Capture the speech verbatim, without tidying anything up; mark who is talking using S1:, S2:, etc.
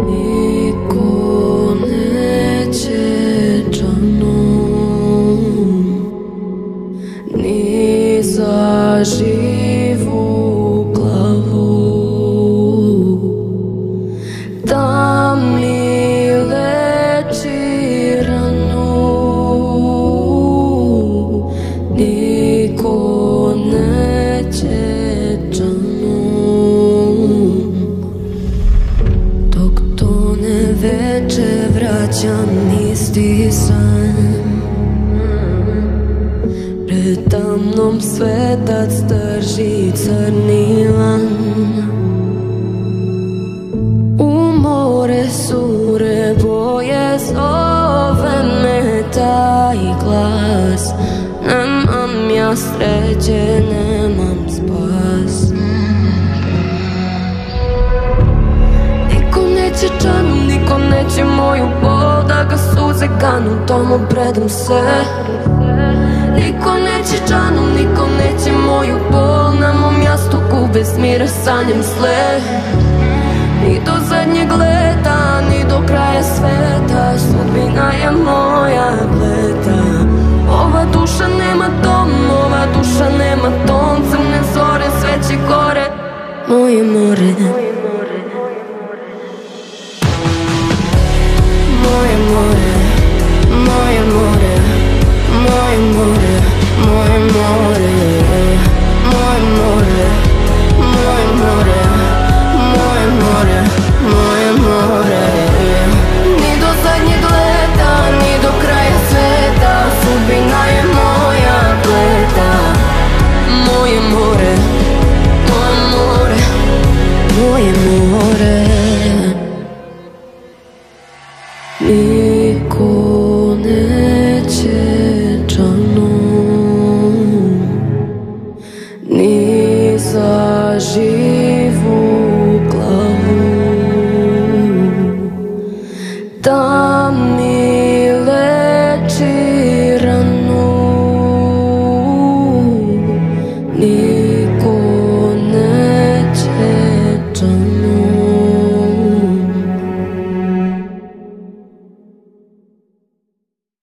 S1: Niko neće džanom ni za živu glavu da mi leči ranu. Niko neće džanom dok tone veče vraćam isti san. Pred mnom svetac drži crni lan. U more sure boje zove me taj glas. Nemam ja sreće, nemam spas. Niko neće džanu, niko neće moju bol, da ga suze ganu, da mu predam se. Niko neće džanu, niko neće moju bol, na mom jastuku bez mira sanjam sle. Ni do zadnjeg leta, ni do kraja sveta, sudbina je moja bleta. Ova duša nema dom, ova duša nema ton, crne zore sve će gore, moje more. Moje more, moje more, moje more, moje more, moje more, moje more, moje more, moje more. Ni do zadnjeg leta, ni do kraja sveta, sudbina je moja bleta. Moje more, moje more, moje more. Niko neće džanom ni za život